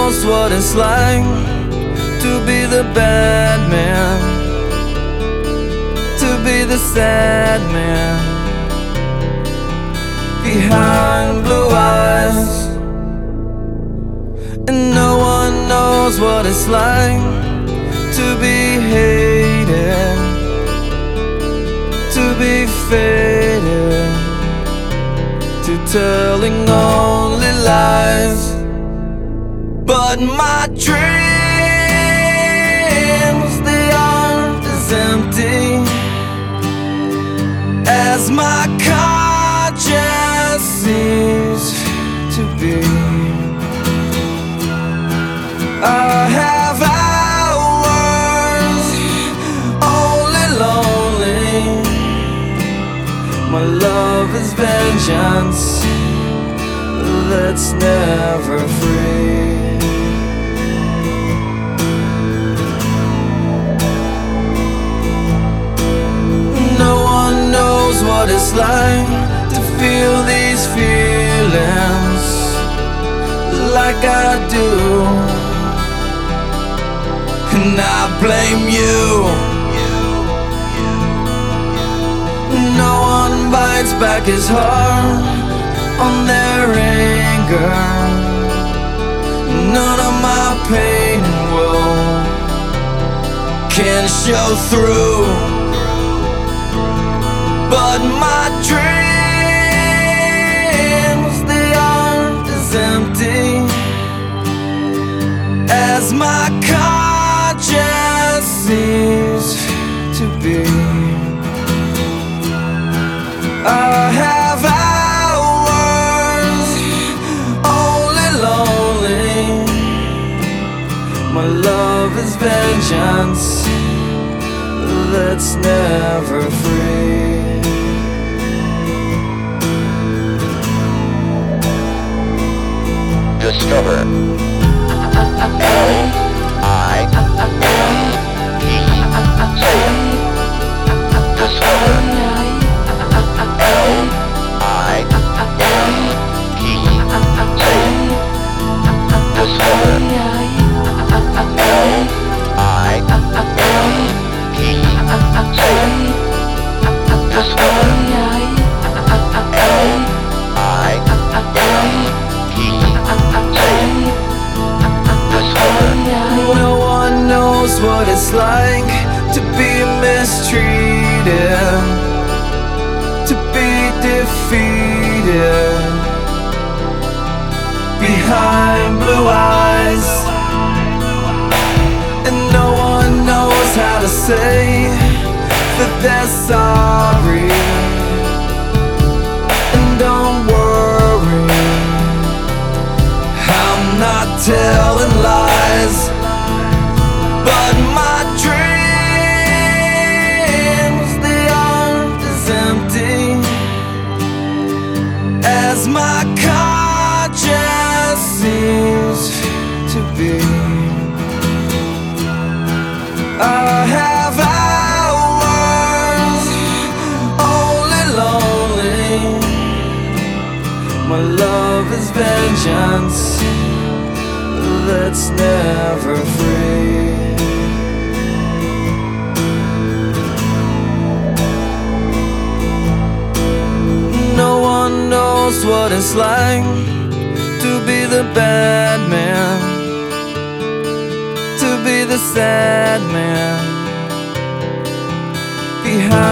knows what it's like to be the bad man, to be the sad man behind blue eyes. And no one knows what it's like to be hated, to be faded, to telling only lies. But my dreams, they aren't as empty as my conscience seems to be. I have hours only lonely. My love is vengeance that's never free. No one knows what it's like to feel these feelings like I do, and I blame you. No one bites back his heart on their anger. None of my pain and woe can show through. But my dreams, they aren't as empty as my conscience seems to be. I have hours only lonely. My love is vengeance that's never free. Discover L-I-F-E. Say it. Discover L-I-F-E. Say it. Discover L-I-F-E. Say it. Discover No one knows what it's like to be mistreated, to be defeated behind blue eyes. And no one knows how to say that they're sorry. And don't worry, I'm not telling lies. But my dreams, they aren't as empty as my conscience seems to be. I have hours only lonely. My love is vengeance that's never free. No one knows what it's like to be the bad man, to be the sad man behind